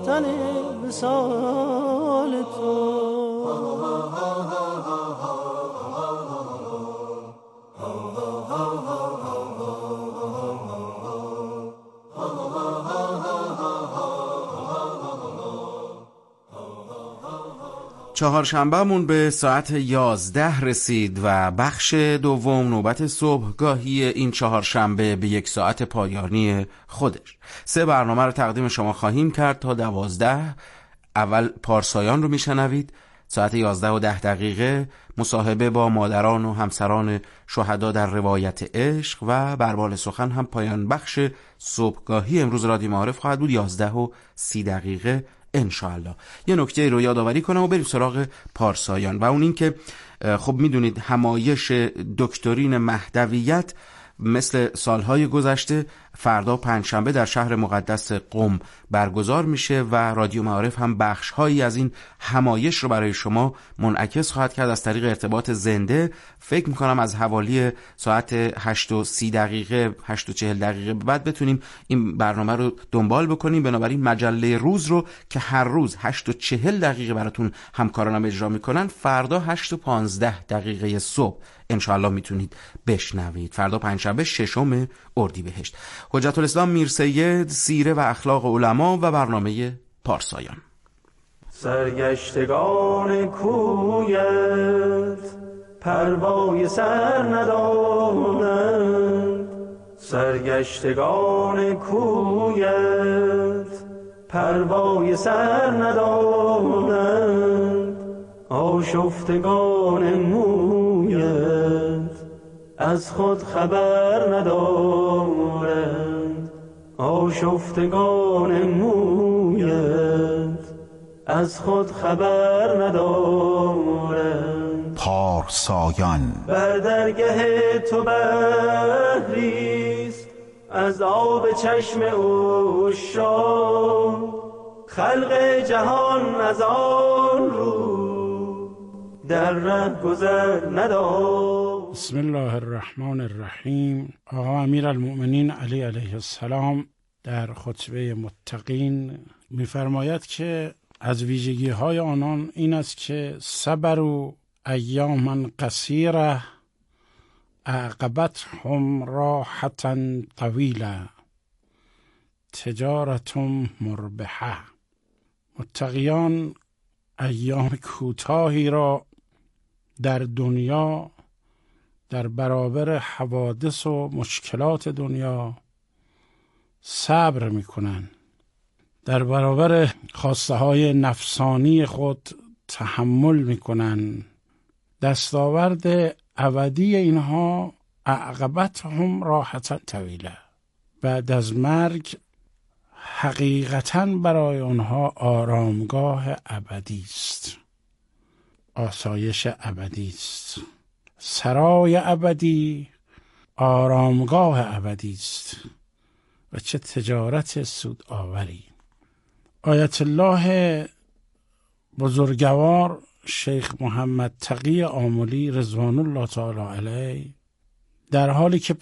ساختن وصال تو. چهارشنبهمون به ساعت 11 رسید و بخش دوم نوبت صبحگاهی این چهارشنبه به 1 ساعت پایانی خودش. 3 برنامه رو تقدیم شما خواهیم کرد تا 12. اول پارسایان رو میشنوید. ساعت 11:10 مصاحبه با مادران و همسران شهدا در روایت عشق و بربال سخن هم پایان بخش صبحگاهی امروز رادیو معارف خواهد بود. 11:30 انشاءالله. یه نکته رو یادآوری کنم و بریم سراغ پارسایان و اون این که خب میدونید همایش دکترین مهدویت مثل سالهای گذشته فردا پنجشنبه در شهر مقدس قم برگزار میشه و رادیو معارف هم بخش‌هایی از این همایش رو برای شما منعکس خواهد کرد از طریق ارتباط زنده. فکر میکنم از حوالی ساعت 8:30 8:40 بعد بتونیم این برنامه رو دنبال بکنیم. بنابراین مجله روز رو که هر روز 8:40 براتون همکارانم اجرا میکنن فردا 8:15 صبح انشاءالله میتونید بشنوید. فردا پنجشنبه 6 اردیبهشت. حجت الاسلام میرسید، سیره و اخلاق علما و برنامه پارسایان. سرگشتگان کویت پروای سر ندارند، سرگشتگان کویت پروای سر ندارند، آشفتگان مویت از خود خبر ندارند، آشفتگان مویت از خود خبر ندارند. پارسایان بر درگه تو بحریست از آب چشم عشاق، خلق جهان از آن رو در ره گذر ندار. بسم الله الرحمن الرحیم. آقا امیرالمؤمنین علیه السلام در خطبه متقین می‌فرماید که از ویژگی های آنان این است که صبروا ایاما قصیره عاقبتهم راحة طویله تجارة مربحه. متقیان ایام کوتاهی را در دنیا در برابر حوادث و مشکلات دنیا صبر میکنن، در برابر خواسته های نفسانی خود تحمل میکنن. دستاورد ابدی اینها عاقبتهم راحة طویله، بعد از مرگ حقیقتاً برای آنها آرامگاه ابدی است، آسایش ابدی است، سرای ابدی، آرامگاه ابدی است. و چه تجارت سود آوری. آیت الله بزرگوار شیخ محمد تقی آملی رضوان الله تعالی علیه در حالی که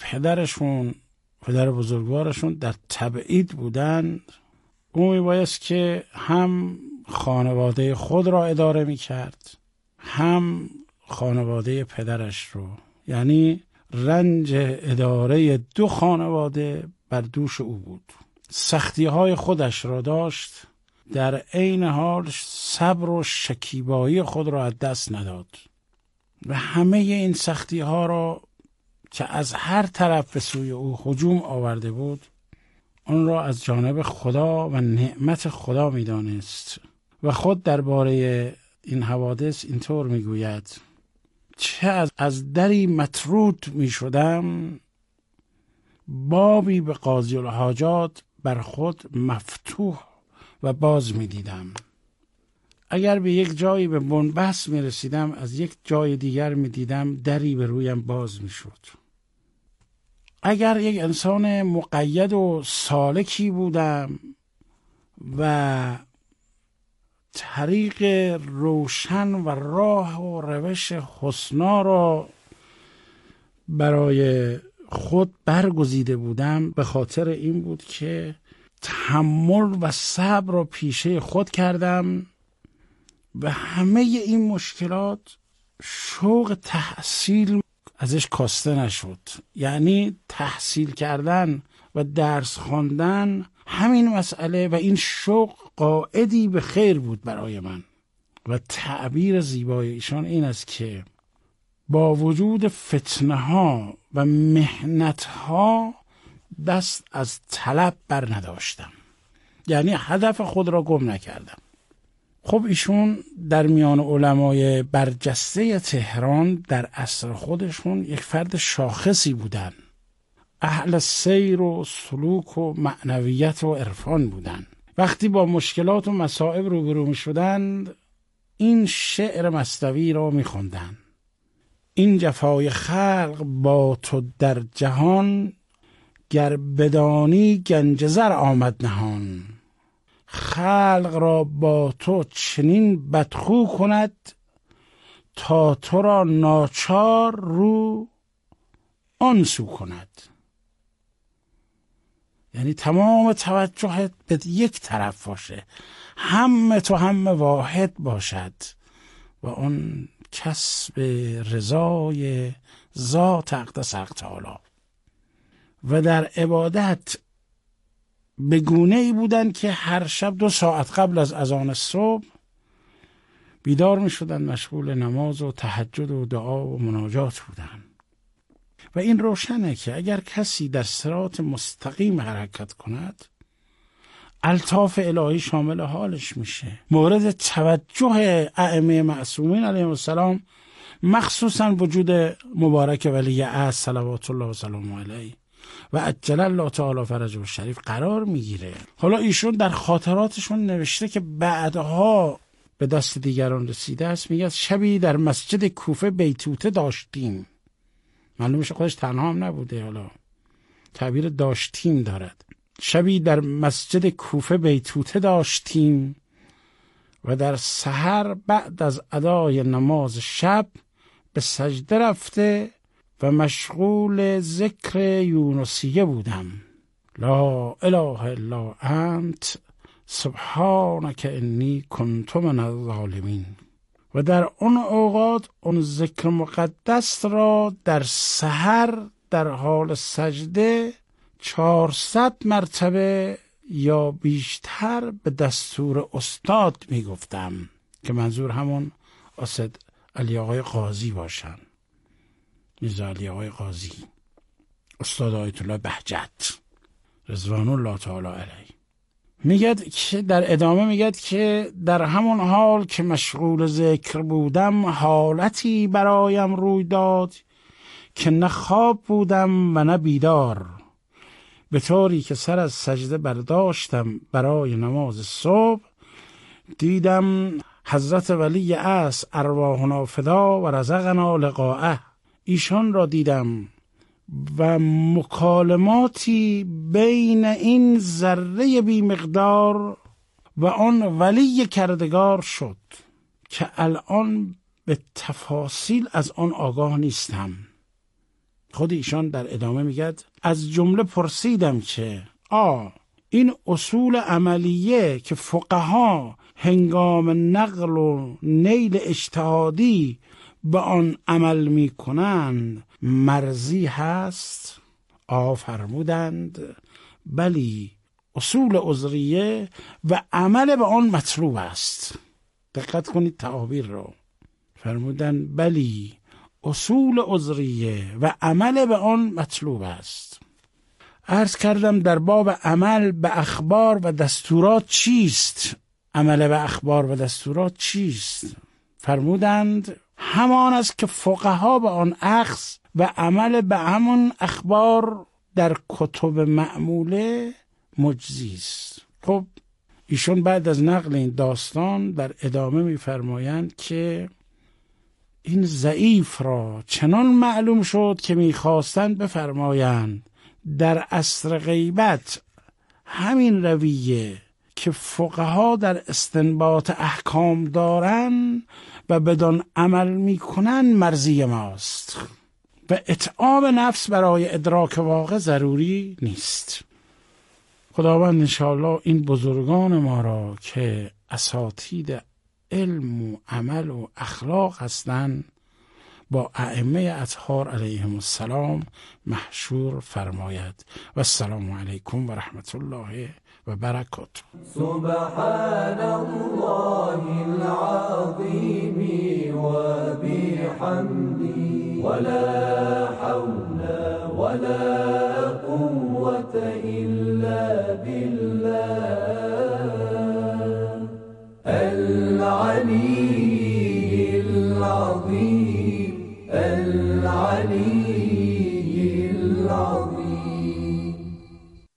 پدر بزرگوارشون در تبعید بودند، او میبایست که هم خانواده خود را اداره میکرد هم خانواده پدرش رو، یعنی رنج اداره 2 خانواده بر دوش او بود. سختی های خودش را داشت، در عین حال صبر و شکیبایی خود را از دست نداد و همه این سختی ها را که از هر طرف به سوی او هجوم آورده بود آن را از جانب خدا و نعمت خدا می دانست و خود درباره این حوادث اینطور می گوید: چه از دری مطرود می شدم، بابی به قاضی الحاجات بر خود مفتوح و باز می دیدم. اگر به یک جایی به بنبست می رسیدم، از یک جای دیگر می دیدم دری به رویم باز می شد. اگر یک انسان مقید و سالکی بودم و طریق روشن و راه و روش حسنا را برای خود برگزیده بودم، به خاطر این بود که تحمل و صبر رو پیشه خود کردم و همه این مشکلات شوق تحصیل ازش کاسته نشد. یعنی تحصیل کردن و درس خواندن، همین مسئله و این شوق قائدی به خیر بود برای من. و تعبیر زیبای ایشان این است که با وجود فتنه ها و محنت ها دست از طلب بر نداشتم، یعنی هدف خود را گم نکردم. خب ایشون در میان علمای برجسته تهران در عصر خودشون یک فرد شاخصی بودن، اهل سیر و سلوک و معنویت و عرفان بودن. وقتی با مشکلات و مصائب روبرو می شدند این شعر مصنوی را می خوندند: این جفای خلق با تو در جهان، گر بدانی گنج زر آمد نهان. خلق را با تو چنین بدخو کند، تا تو را ناچار رو آن سو کند. یعنی تمام توجهت به یک طرف باشه، هم تو هم واحد باشد و آن کسب رضای ذات اقدس حق تعالی. و در عبادت به گونه‌ای بودن که هر شب 2 ساعت قبل از اذان صبح بیدار می شدن، مشغول نماز و تهجد و دعا و مناجات بودن. و این روشنه که اگر کسی در صراط مستقیم حرکت کند، الطاف الهی شامل حالش میشه. مورد توجه ائمه معصومین علیهم السلام، مخصوصا وجود مبارک ولی اعظم صلوات الله و سلام علیه و عجل الله تعالی فرجه الشریف قرار میگیره. حالا ایشون در خاطراتشون نوشته که بعدها به دست دیگران رسیده است. میگه شبی در مسجد کوفه بیتوته داشتیم. معلوم میشه خودش تنها هم نبوده، حالا تعبیر داشتیم دارد. شبی در مسجد کوفه بیتوته داشتیم و در سحر بعد از ادای نماز شب به سجده رفته و مشغول ذکر یونسیه بودم. لا اله الا انت سبحانک انی کنت من الظالمین. و در اون اوقات اون ذکر مقدس را در سحر در حال سجده 400 مرتبه یا بیشتر به دستور استاد میگفتم، که منظور همون اسد علی آقای قاضی باشن، میرزا علی آقای قاضی، استاد آیت الله بهجت رضوان الله تعالی علیه. میگد که در ادامه میگد که در همون حال که مشغول ذکر بودم، حالتی برایم روی داد که نه خواب بودم و نه بیدار، به طوری که سر از سجده برداشتم برای نماز صبح، دیدم حضرت ولی اعظم ارواحنا فدا و رزقنا لقاءه. ایشان را دیدم و مکالماتی بین این ذره بی مقدار و آن ولی کردگار شد که الان به تفاصیل از آن آگاه نیستم. خود ایشان در ادامه میگد از جمله پرسیدم که این اصول عملیه که فقها هنگام نقل و نیل اجتهادی به آن عمل می کنند مرزی هست؟ فرمودند بلی، اصول عذریه و عمل به آن مطلوب است. دقت کنید تعابیر رو. فرمودند بلی، اصول عذریه و عمل به آن مطلوب است. عرض کردم در باب عمل به اخبار و دستورات چیست؟ عمل به اخبار و دستورات چیست؟ فرمودند همان است که فقها به آن اخذ و عمل به همون اخبار در کتب معموله مجزی است. خب ایشون بعد از نقل این داستان در ادامه می‌فرمایند که این ضعیف را چنان معلوم شد که می‌خواستند بفرمایند در عصر غیبت همین رویه که فقها در استنباط احکام دارن و بدان عمل میکنن مرضی ماست و اتعاب نفس برای ادراک واقع ضروری نیست. خداوند انشاءالله این بزرگان ما را که اساتید علم و عمل و اخلاق هستند با ائمه اطهار علیهم السلام محشور فرماید. و السلام علیکم و رحمت الله و برکاته. سبحان الله العظیم و بحمده ولا حول ولا قوة الا بالله العلی العظیم العلی العظیم.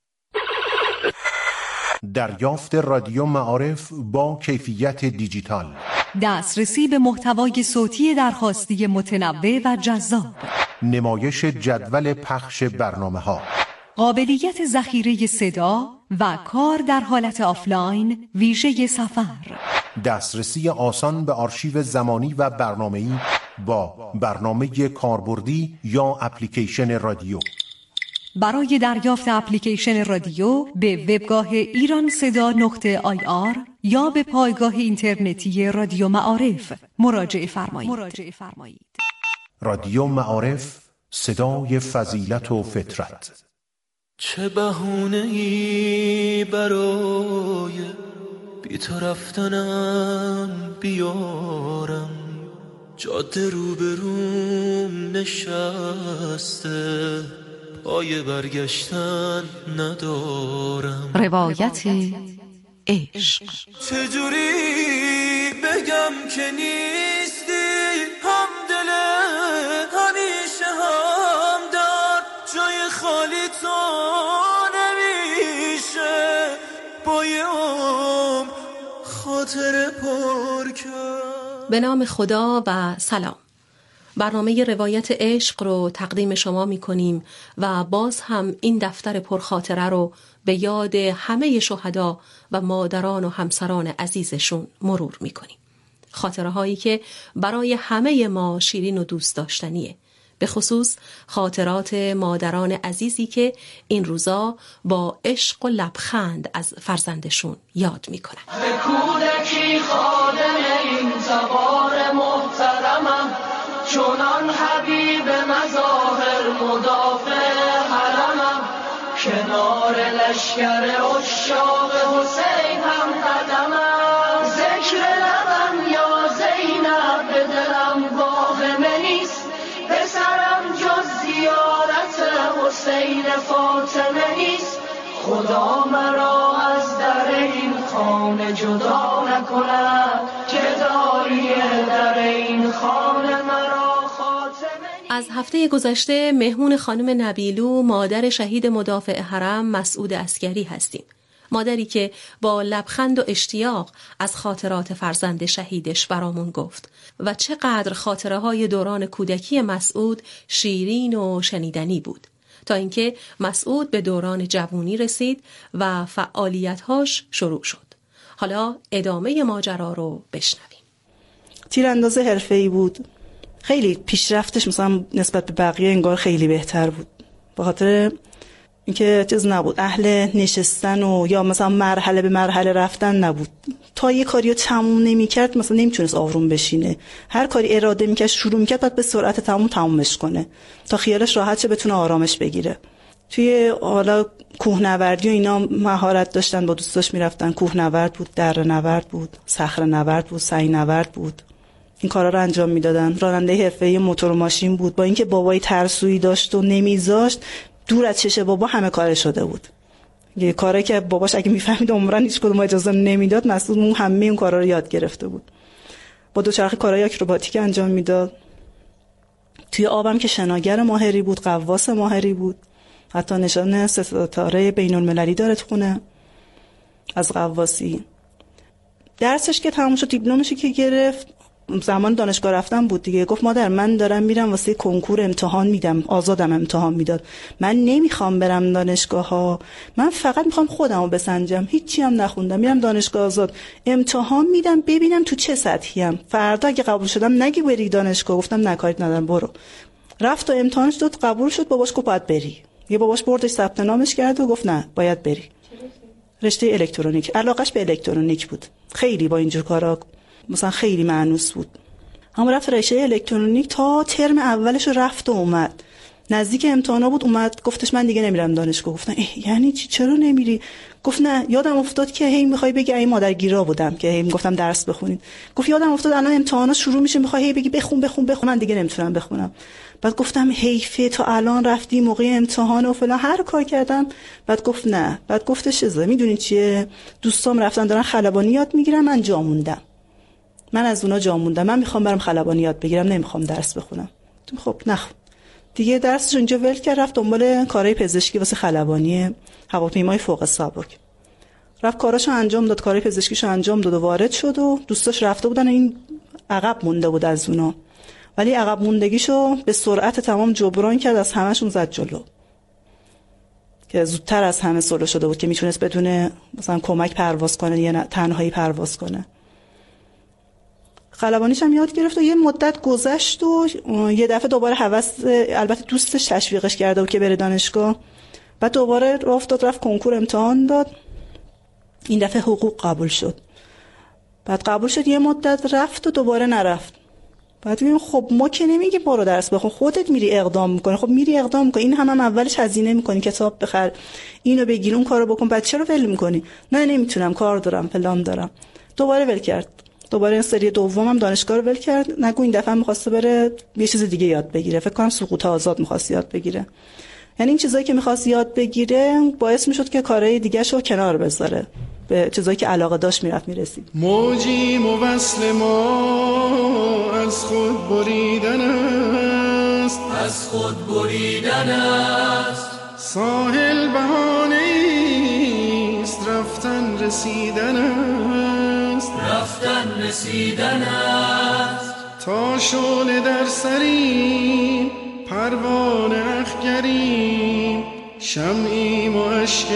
دریافت رادیو معارف با کیفیت دیجیتال، دسترسی به محتوای صوتی درخواستی متنوع و جذاب، نمایش جدول پخش برنامه‌ها، قابلیت ذخیره صدا و کار در حالت آفلاین ویژه سفر، دسترسی آسان به آرشیو زمانی و برنامه‌ای با برنامه کاربردی یا اپلیکیشن رادیو. برای دریافت اپلیکیشن رادیو به وبگاه ایرانصدا.ir یا به پایگاه اینترنتی رادیو معارف مراجعه فرمایید. رادیو معارف، صدای فضیلت و فطرت. چه بهونه‌ای برای بی تو رفتنم بیارم، جاده روبروم نشسته پای برگشتن ندارم. روایت عشق. چجوری بگم که نیستی همدل همیشه همدار، جای خالی تو نمیشه با یه خاطر پر کرد. به نام خدا و سلام. برنامه روایت عشق رو تقدیم شما می کنیم و باز هم این دفتر پرخاطره رو به یاد همه شهدا و مادران و همسران عزیزشون مرور می کنیم. خاطره هایی که برای همه ما شیرین و دوست داشتنیه، به خصوص خاطرات مادران عزیزی که این روزا با عشق و لبخند از فرزندشون یاد می کنن. به کودکی خادم این زبار محترمم، چونان حبیب مظاهر مدافع حرمم، کنار لشکر عشاق حسین هم قدمم، ذکر لبم یا زینب به دلم واهمه نیست، پسرم جز زیارت حسین فاطمه نیست، خدا مرا از در این خانه جدا نکند، که داری در این خانه مرا خاتمه نیست. از هفته گذشته مهمون خانم نبیلو، مادر شهید مدافع حرم مسعود عسگری هستیم. مادری که با لبخند و اشتیاق از خاطرات فرزند شهیدش برامون گفت و چقدر خاطره های دوران کودکی مسعود شیرین و شنیدنی بود، تا اینکه مسعود به دوران جوانی رسید و فعالیت‌هاش شروع شد. حالا ادامه ماجرا رو بشنویم. تیرانداز حرفه‌ای بود. خیلی پیشرفتش مثلا نسبت به بقیه انگار خیلی بهتر بود. به خاطر اینکه چیز نبود، اهل نشستن و یا مثلا مرحله به مرحله رفتن نبود. تا یه کاریو تموم نمی‌کرد مثلا نمیتونست آروم بشینه. هر کاری اراده می‌کرد شروع می‌کرد بعد به سرعت تمومش کنه تا خیالش راحت شه بتونه آرامش بگیره. توی حالا کوهنوردی و اینا مهارت داشتن، با دوستاش میرفتن. کوهنورد بود، دره‌نورد بود، صخره‌نورد بود، سعی‌نورد بود. این کارا رو انجام میدادن. راننده حرفه‌ای موتور و ماشین بود. با اینکه بابای ترسویی داشت و نمیذاشت، دور از چش بابا همه کار شده بود. یه کاری که باباش اگه میفهمید عمرن هیچ کدوم اجازه نمیداد، مسعود اون همه اون کارا رو یاد گرفته بود. با دوچرخه کارهای اکروباتیک انجام میداد. توی آبم که شناگر ماهری بود، غواص ماهری بود. حتی نشان ستاره بین‌المللی داره تو خونه از غواصی. درسش که تموم شد، دیپلمش که گرفت، زمان دانشگاه رفتن بود دیگه. گفت مادر من دارم میرم واسه کنکور امتحان میدم. آزادم امتحان میداد. من نمیخوام برم دانشگاه ها، من فقط میخوام خودمو بسنجم. هیچی هم نخوندم، میرم دانشگاه آزاد امتحان میدم ببینم تو چه سطحیم، فردا اگه قبول شدم نگی بری دانشگاه. گفتم نکاری ندارم برو. رفت و امتحانش داد، قبول شد. باباش گفت باید بری. یه باباش بردش ثبت نامش کرد و گفت نه باید بری. رشته الکترونیک. علاقش به الکترونیک بود، خیلی با اینجور کارا مثلا خیلی مانوس بود. اما رفت رشته الکترونیک تا ترم اولش رفت و اومد. نزدیک امتحانا بود، اومد گفتش من دیگه نمیرم دانشگاه. گفتم یعنی چی، چرا نمیری؟ گفت نه یادم افتاد که هی میخوای بگی ای مادرگیرا بودم که هی میگفتم درس بخونید. گفت یادم افتاد الان امتحانا شروع میشه میخوای هی بگی بخون بخون بخون، من دیگه نمیتونم بخونم. بعد گفتم حیفه تا الان رفتی موقع امتحان و فلان، هر کار کردم. بعد گفت نه. بعد گفتش چیزه میدونی چیه، دوستام رفتن دارن خلبانی یاد میگیرن، من جا موندم، من از اونا جا موندم، من میخوام برم خلبانی یاد بگیرم، نمیخوام درس بخونم. خب نخ دیگه درسش اونجا ول کرد، رفت دنبال کارهای پزشکی واسه خلبانی هواپیمای فوق سبک. رفت کاراشو انجام داد، کارهای پزشکیشو انجام داد و وارد شد و دوستاش رفته بودن، این عقب مونده بود از اونا، ولی عقب موندگیشو به سرعت تمام جبران کرد، از همه‌شون زد جلو که زودتر از همه سولو شده بود که میتونست بدون مثلا کمک پرواز کنه یا تنهایی پرواز کنه. خلبانیش هم یاد گرفت و یه مدت گذشت و یه دفعه دوباره هوس، البته دوستش تشویقش کرده بود که بره دانشگاه. بعد دوباره رفت کنکور امتحان داد، این دفعه حقوق قبول شد. بعد قبول شد، یه مدت رفت و دوباره نرفت. بعد میگم خب ما که نمیگیم برو درس بخون، خودت میری اقدام میکنی. خب میری اقدام میکنی، این هم اولش هزینه میکنی، کتاب بخر، اینو بگیر، اون کارو بکن، بعد چرا ول میکنی؟ نه نمیتونم، کار دارم، فلان دارم. دوباره ول کرد. دوباره سری دومم دانشگاه رو ول کرد. نگو این دفعه می‌خواسته بره یه چیز دیگه یاد بگیره، فکر کنم سقوط آزاد می‌خواست یاد بگیره. یعنی این چیزایی که می‌خواست یاد بگیره باعث می‌شد که کارهای دیگه‌شو کنار بذاره، به چیزایی که علاقه داشت میرسید. موجی موصل ما از خود بریدن است، از خود بریدن است. ساحل بهانه است، رفتن رسیدن است، رفتن رسیدن است. تا شعله در سریم، پروانه اخگریم، شمعیم و اشک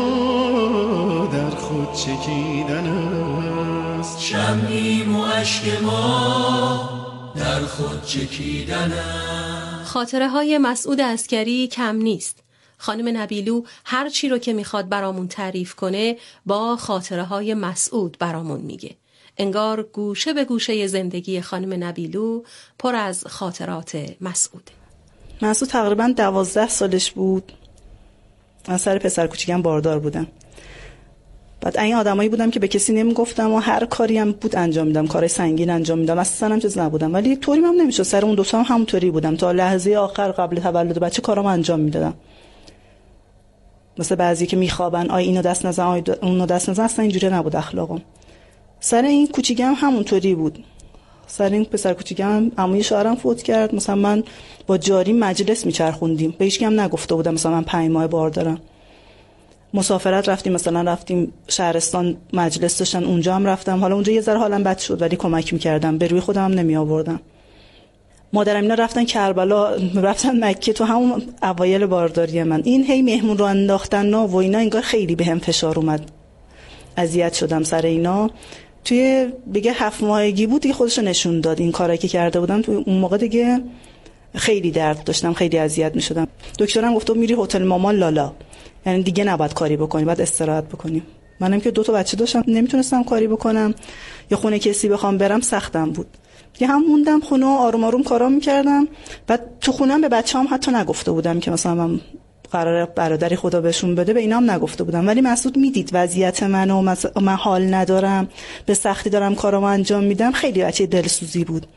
ما در خود چکیدن است، شمعیم و اشک ما در خود چکیدن است. خاطره های مسعود عسکری کم نیست. خانم نبیلو هر چی رو که میخواد برامون تعریف کنه با خاطره های مسعود برامون میگه. انگار گوشه به گوشه زندگی خانم نبیلو پر از خاطرات مسعوده. مسعود تقریبا 12 سالش بود. من سر پسر کوچیکم باردار بودم. بعد این آدمایی بودم که به کسی نمیگفتم و هر کاری هم بود انجام میدم، کارهای سنگین انجام میدم، اصلا هم چیز نبودم، ولی طوری هم نمیشد. سر اون دوتا هم همونطوری بودم، تا لحظه آخر قبل تولد بچه کارامو انجام میدادم. مثل بعضی که میخوابن اینو دست نزن، اونو دست نزن، اصلا اینجوری نبود اخلاقم. سر این کوچیکم همونطوری بود. سر این پسر کوچیکم عموی شوهرم فوت کرد، مثلا من با جاری مجلس میچرخوندیم، به هیچ کم نگفته بودم مثلا من 5 ماه بار دارم. مسافرت رفتیم، مثلا رفتیم شهرستان مجلس داشتن، اونجا هم رفتم. حالا اونجا یه ذره حالم بد شد ولی کمک میکردم، به روی خودم هم نمی آوردم. مادرم اینا رفتن کربلا، رفتن مکه تو همون اوایل بارداری من. این هی مهمون رو انداختن و اینا، انگار خیلی بهم فشار اومد، اذیت شدم سر اینا. توی دیگه 7 ماهگی بود دیگه خودشو نشون داد، این کارایی که کرده بودم تو اون موقع دیگه خیلی درد داشتم، خیلی اذیت میشدم. دکترم گفت میری هتل مامان لالا، یعنی دیگه نباید کاری بکنی، باید استراحت بکنی. منم که 2 تا بچه داشتم، نمیتونستم کاری بکنم یا خونه کسی بخوام برم سختم بود. دیگه هم موندم خونه و آروم آروم کارا میکردم. بعد تو خونم به بچه‌ام حتی نگفته بودم که مثلا من قراره برادری خدا بهشون بده، به اینا هم نگفته بودم. ولی مسعود میدید وضعیت منو، من حال ندارم، به سختی دارم کارامو انجام میدم، خیلی بچه دلسوزی بود.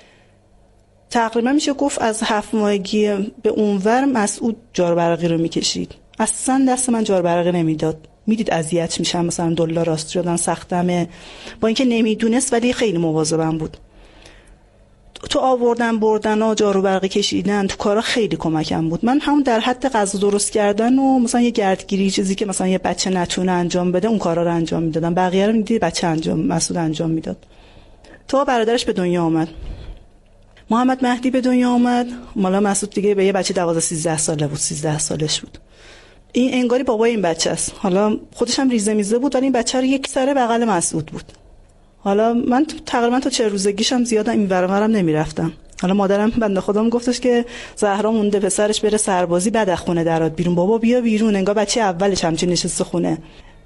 تقریبا میشه گفت از 7 ماهگی به اونور مسعود جاربرقی رو میکشید. اصلا دست من جاربرقی نمیداد، میدید اذیت میشم، مثلا دلار راست شدن سختمه، با اینکه نمیدونست ولی خیلی مواظبم بود. تو آوردن بردن و جارو برقی کشیدن تو کارا خیلی کمکم بود. من هم در حد غذا درست کردن و مثلا یه گردگیری چیزی که مثلا یه بچه نتونه انجام بده اون کارا رو انجام میدادم، بقیه رو میدید بچه مسعود انجام میداد. تا برادرش به دنیا آمد، محمد مهدی به دنیا آمد. مالا مسعود دیگه به یه بچه 12-13 ساله بود، 13 سالش بود. این انگاری بابای این بچه است. حالا خودش هم ریزه میزه بود ولی این بچه رو یک سره بغل مسعود بود. حالا من تقریبا تا 40 روزگیشم زیاد این ورم نمیرفتم. حالا مادرم بنده خودم گفتش که زهرا مونده پسرش بره سربازی، بعد از خونه درات بیرون. بابا بیا بیرون، انگار بچه اولش همچین نشسته خونه.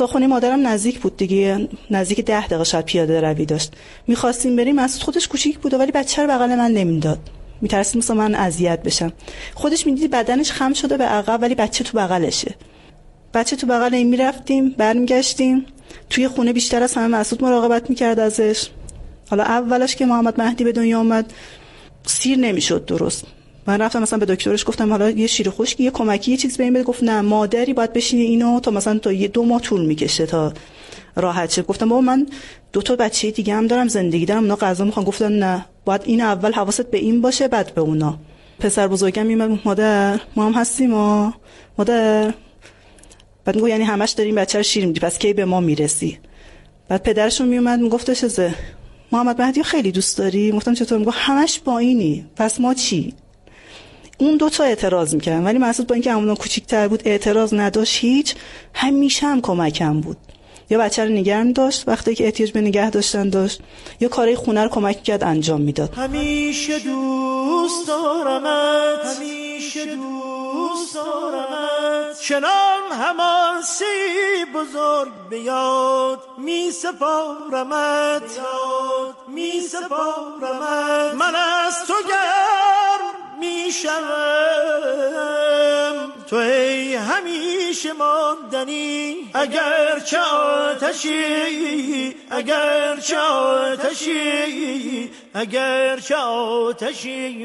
تا خونه مادرم نزدیک بود دیگه، نزدیک 10 دقیقه شاید پیاده روی داشت. می‌خواستیم بریم، مسعود خودش کوچیک بود ولی بچه رو بغل من نمیداد، میترسید مثلا من اذیت بشم. خودش میدید بدنش خم شده به عقب ولی بچه تو بغلشه. بچه تو بغل این میرفتیم برمیگشتیم. توی خونه بیشتر از همه مسعود مراقبت میکرد ازش. حالا اولش که محمد مهدی به دنیا اومد سیر نمیشد درست. من رفتم مثلا به دکترش گفتم حالا یه شیر خشکی، یه کمکی، یه چیز به این بده. گفت نه مادری باید بشینه اینو تا مثلا تا 2 ماه طول میکشه تا راحت شه. گفتم بابا من 2 تا بچه دیگه هم دارم، زندگی دارم، اونا غذا میخوان. گفتن نه باید این اول حواست به این باشه بعد به اونا. پسر بزرگم میاد مادر ما هم هستیم مادر، بعد میگه یعنی همش داریم بچه رو شیر میدی پس کی به ما میرسی؟ بعد پدرشون میومد میگفتش چه محمد مهدی خیلی دوست داری؟ گفتم چطور؟ میگه همش با اینی پس ما چی؟ اون 2 تا اعتراض میکردن ولی مسعود با اینکه همون کوچیک‌تر بود اعتراض نداشت هیچ، همیشه هم کمکم بود. یا بچه رو نگه می‌داشت وقتی که احتیاج به نگه داشتن داشت، یا کارهای خونه رو کمک می‌کرد انجام میداد. همیشه دوست دارمت، همیشه دوست دارمت، چنان حماسی بزرگ بیاد می سپارمت، می سپارمت. من از تو گرم میشم تو ای همیشه ماندنی، اگر چه آتشی، اگر چه آتشی، اگر چه آتشی،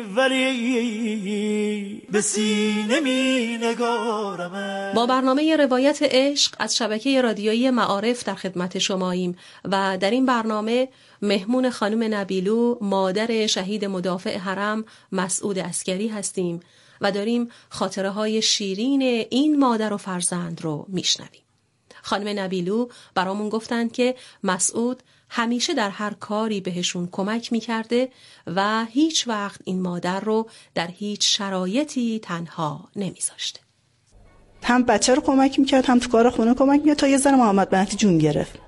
ولی به سینه می نگارم. با برنامه روایت عشق از شبکه رادیویی معارف در خدمت شماییم و در این برنامه مهمون خانم نبیلو، مادر شهید مدافع حرم مسعود عسکری هستیم و داریم خاطره های شیرین این مادر و فرزند رو میشنویم. خانم نبیلو برامون گفتند که مسعود همیشه در هر کاری بهشون کمک میکرده و هیچ وقت این مادر رو در هیچ شرایطی تنها نمیذاشته. هم بچه رو کمک میکرد هم تو کار خونه کمک میکرد تا یه ذره محمد مهدی جون گرفت.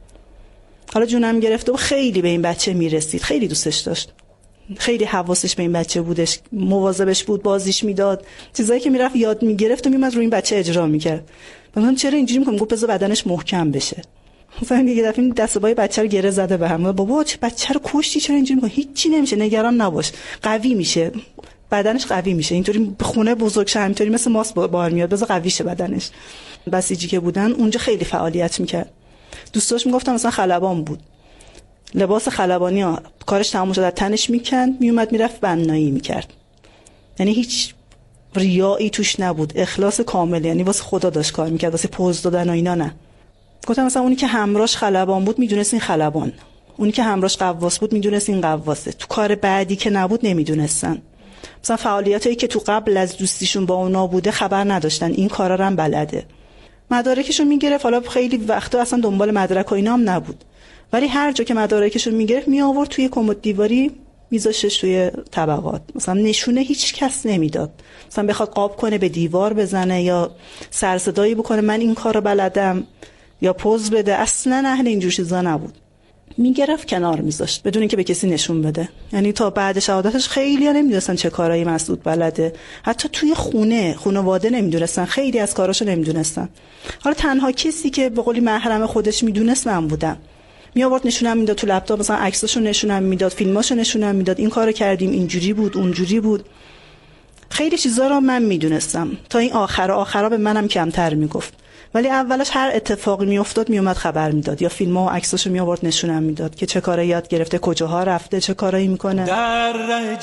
حالا جونم گرفته و خیلی به این بچه میرسید، خیلی دوستش داشت، خیلی حواسش به این بچه بودش، مواظبش بود، بازیش میداد، چیزایی که میرفت یاد میگرفت و میمد روی این بچه اجرا میکرد. من چرا اینجوری میکنم؟ گفت بذار بدنش محکم بشه. مثلا یه دفعه دست و پای بچه رو گره زده به هم. بابا چه بچه رو کشتی، چرا اینجوری میکنی؟ هیچی نمیشه، نگران نباش، قوی میشه، بدنش قوی میشه. اینطوری خونه بزرگ شه، همینطوری مثل ماست بار میاد، بذار قوی شه بدنش. بسیجی که بودن اونجا خیلی فعالیت میکرد. دوستاش میگفتم مثلا خلبان بود، لباس خلبانی ها کارش تموم شد تنش میکند میومد میرفت بنایی میکرد. یعنی هیچ ریایی توش نبود، اخلاص کامل، یعنی واسه خدا داشت کار میکرد، واسه پوز دادن و اینا نه. گفتم مثلا اونی که همراهش خلبان بود میدونست این خلبان، اونی که همراهش قواس بود میدونست این قواسه. تو کار بعدی که نبود نمیدونستن. مثلا فعالیتایی که تو قبل از دوستیشون با اونا بوده خبر نداشتن، این کارا رو هم بلده. مدارکشون میگرفت، حالا خیلی وقتا اصلا دنبال مدرک و اینا هم نبود، ولی هر جا که مدارکشون میگرفت می آورد توی کمد دیواری میذاشتش توی طبقات. مثلا نشونه هیچ کس نمیداد، مثلا بخواد قاب کنه به دیوار بزنه یا سر صدایی بکنه من این کارو بلدم یا پوز بده، اصلا اهل اینجور چیزا نبود. میگرفت کنار میذاشت بدون اینکه به کسی نشون بده. یعنی تا بعد شهادتش خیلی‌ها نمیدونستن چه کارایی مسعود بلده، حتی توی خانواده نمیدونستن، خیلی از کاراشو نمیدونستن. حالا تنها کسی که به قولی محرم خودش میدونست من بودم. می آورد نشونم میداد تو لپتاپ، مثلا عکساشو نشونم میداد، فیلماشو نشونم میداد، این کارو کردیم، اینجوری بود، اونجوری بود. خیلی چیزا رو من میدونستم، تا این آخرا به منم کمتر میگفت. ولی اولش هر اتفاقی میافتاد میومد خبر میداد، یا فیلم‌ها و عکساشو می آورد نشونم میداد که چه کارایی یاد گرفته، کجاها رفته، چه کارایی میکنه. در ره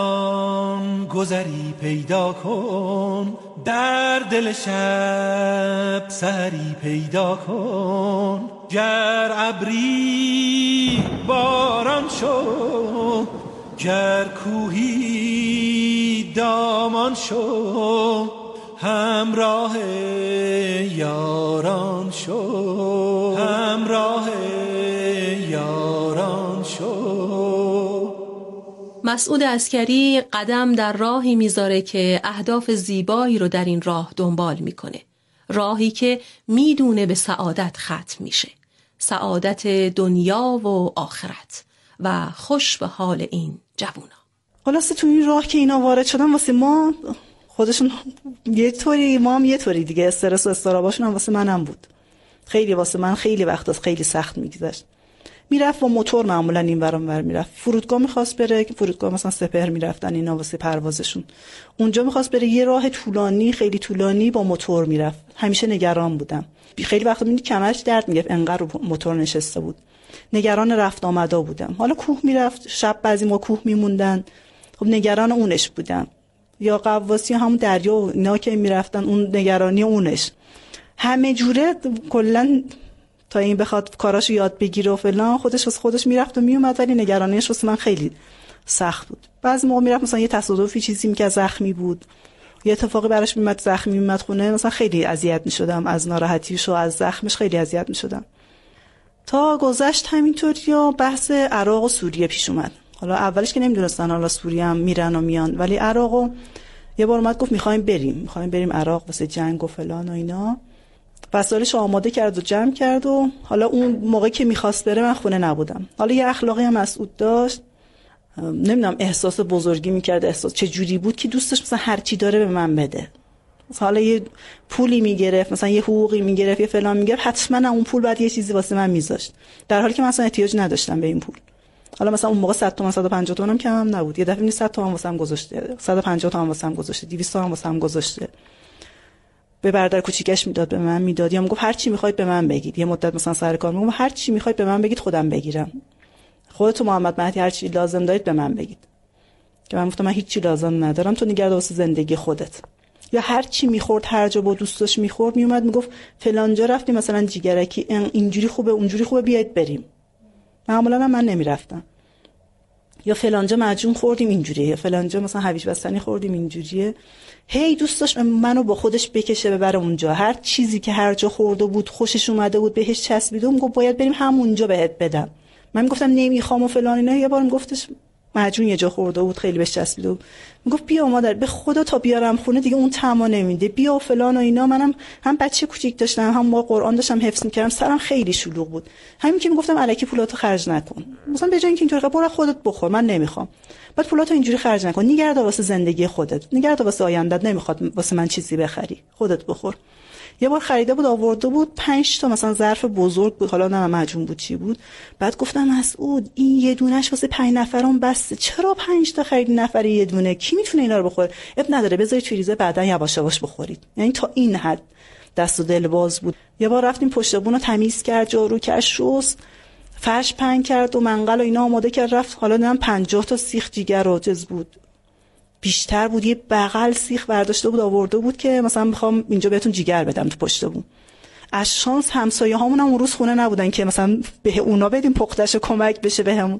جان گذری پیدا کن، در دل شب سحری پیدا کن. گر ابری باران شو، گر کوهی دامان شو، همراه یاران شو، همراه یاران شو. مسعود عسکری قدم در راهی میذاره که اهداف زیبایی رو در این راه دنبال میکنه، راهی که میدونه به سعادت ختم میشه، سعادت دنیا و آخرت، و خوش به حال این جوونا. خلاصه تو این راه که اینا وارد شدن واسه ما خودشون یه طوری، ما هم یه طوری دیگه، استرس و استراباشون هم واسه منم بود. خیلی واسه من خیلی وقت از خیلی سخت میگذشت. میرفت با موتور معمولا این ور اون ور میرفت. فرودگاه میخواست بره، فرودگاه مثلا سپهر میرفتن اینا واسه پروازشون، اونجا میخواست بره یه راه طولانی، خیلی طولانی با موتور میرفت. همیشه نگران بودم. خیلی وقت میبینی کمرش درد میگرفت انقدر رو موتور نشسته بود. نگران رفت آمدا بودم. حالا کوه میرفت، شب بعضی ما کوه میموندن، خب نگران اونش بودم. یا قواسی همون دریا و اینا که میرفتن، اون نگرانی اونش. همه جوره کلا تا این بخواد کاراشو یاد بگیره و فلان، خودش میرفت و میومد، ولی نگرانیش واسه من خیلی سخت بود. بعضی موقع میرفت مثلا یه تصادفی چیزی که زخمی بود، یه اتفاقی براش میومد، زخمی میومد خونه، مثلا خیلی اذیت میشدم از ناراحتیش و از زخمش، خیلی اذیت میشدم. تا گذشت همینطوری و بحث عراق و سوریه پیش اومد. حالا اولش که نمیدونستن حالا سوریه هم میرن و میان، ولی عراقو یه بار اومد گفت میخوایم بریم عراق واسه جنگ و فلان و اینا. وسایلش آماده کرد و جمع کرد و حالا اون موقعی که میخواست بره من خونه نبودم. حالا یه اخلاقی هم مسعود داشت، نمیدونم احساس بزرگی میکرد، احساس چه جوری بود که دوستش مثلا هر چی داره به من بده. حالا یه پولی میگرفت، مثلا یه حقوقی میگرفت، یه فلان میگرفت، حتما اون پول بعد یه چیزی واسه من میذاشت، در حالی که من اصلا احتیاج نداشتم به این پول. حالا مثلا اون موقع 100 تومن 150 تومن هم کم نبود، یه دفعه 100 تومن واسم گذاشته، 150 تومن واسم گذاشته، 200 تومن واسم گذاشته. به برادر کوچیکش میداد، به من میداد، یا میگفت هر چی میخواید به من بگید. یه مدت مثلا سر کار میگم هر چی میخواید به من بگید خودم بگیرم. خودتون محمد مهدی هر چی لازم دارید به من بگید. که من گفتم من هیچ چی لازم ندارم، تو نگرد واسه زندگی خودت. یا هر چی میخورد، هر جا با دوستاش میخورد، میومد میگفت فلان جا رفتیم مثلا جیگرکی اینجوری خوبه اونجوری خوبه بیاید بریم. معمولا من نمیرفتم. یا فلان جا معجون خوردیم اینجوریه، یا فلان جا مثلا هویج بستنی خوردیم اینجوریه. هی دوست داشت منو با خودش بکشه ببره اونجا. هر چیزی که هر جا خورده بود خوشش اومده بود بهش چسبیده، میگفت باید بریم همونجا بهت بدم. من میگفتم نمیخوام و فلان اینا. یه بار میگفتش معجون یه جا خورده بود خیلی بهش چسبیده بود، میگفت بیا مادر به خدا تا بیارم خونه دیگه اون طعمو نمیده، بیا و فلان و اینا. منم هم بچه کوچیک داشتم، هم با قرآن داشتم حفظ میکردم، سرم خیلی شلوغ بود. همین که میگفتم الکی پولاتو خرج نکن، مثلا به جای اینکه اینطوری برو خودت بخور، من نمیخوام، بعد پولاتو اینجوری خرج نکن، نگرد واسه زندگی خودت، نگرد واسه آیندهت، نمیخواد واسه من چیزی بخری، خودت بخور. یه بار خریده بود آورده بود 5 تا مثلا ظرف بزرگ بود، حالا نه معجون بود چی بود. بعد گفتم مسعود این یه دونهش واسه 5 نفرم بسته، چرا 5 تا خرید نفری یه دونه، کی میتونه اینا رو بخوره؟ اب نداره بذارید فریزر بعدن یواش یواش بخورید. یعنی تا این حد دست و دل باز بود. یه بار رفتیم پشت بونو تمیز کرد، جارو کرد، شست، فرش پهن کرد و منقل و اینا آماده کرد، رفت. حالا دیدم 50 تا سیخ جیگر و چیز بود، بیشتر بود، یه بغل سیخ برداشته بود آورده بود که مثلا میخوام اینجا بهتون جیگر بدم تو پشت بون. از شانس همسایه هامون هم اون روز خونه نبودن که مثلا به اونا بدیم پختش کمک بشه بهمون.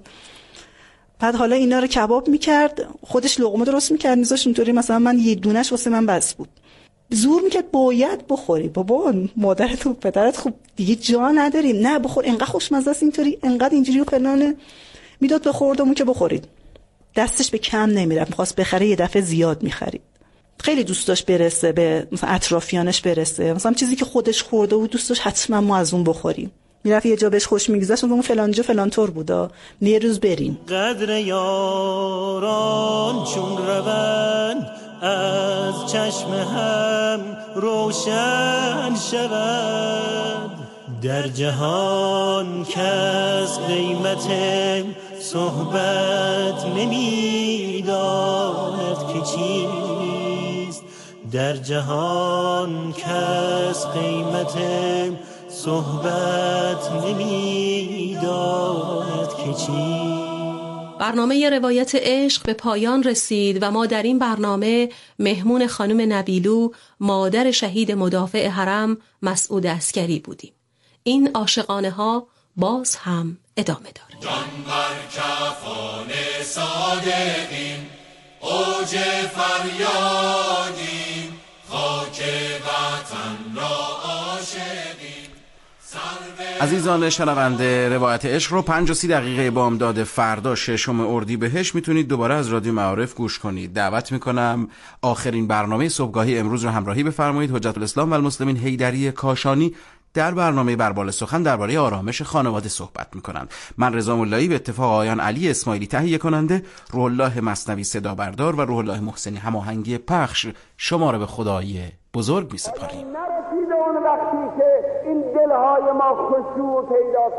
بعد حالا اینا رو کباب میکرد، خودش لقمه درست میکرد میذاشت اینطوری، مثلا من یه دونش واسه من بس بود. زور میکرد باید بخوری، بابا مادرت و پدرت خوب دیگه جا نداریم، نه بخور، انقدر خوشمزه است اینطوری، انقدر اینجوری و فلانه. میداد بخوردمون که بخورید. دستش به کم نمیرفت، می‌خواست بخره یه دفعه زیاد می‌خرید. خیلی دوست داشت برسه به مثلا اطرافیانش برسه، مثلا چیزی که خودش خورده بود دوست داشت حتما ما از اون بخوریم. میرفت یه جا بهش خوش میگذشت، اون فلان جا فلان طور بودا، یه روز بریم. قدر یاران چون روند از چشم هم روشن شود، در جهان کس قیمت صحبت نمیداند که چیست، در جهان کس قیمت صحبت نمیداند که چیست. برنامه روایت عشق به پایان رسید و ما در این برنامه مهمون خانم نبیلو، مادر شهید مدافع حرم مسعود عسکری بودیم. این عاشقانه ها باز هم ادامه داره. جان بر کفان صادقین، اوج فریادیم، خاک وطن را عاشقیم. عزیزان شنونده، روایت عشق رو 5:30 بامداد فردا 6 اردیبهشت میتونید دوباره از رادیو معارف گوش کنید. دعوت میکنم آخرین برنامه صبحگاهی امروز رو همراهی بفرمایید. حجت الاسلام و المسلمین حیدری کاشانی در برنامه بربال سخن درباره آرامش خانواده صحبت میکنند. من رضا مولایی به اتفاق آقایان علی اسماعیلی تهیه کننده، روح الله مثنوی صدا بردار و روح الله محسنی هماهنگی پخش، شما را به خدای بزرگ میسپاریم. نرسیده اون وقتی که این دل کارهای ما خشوع پیدا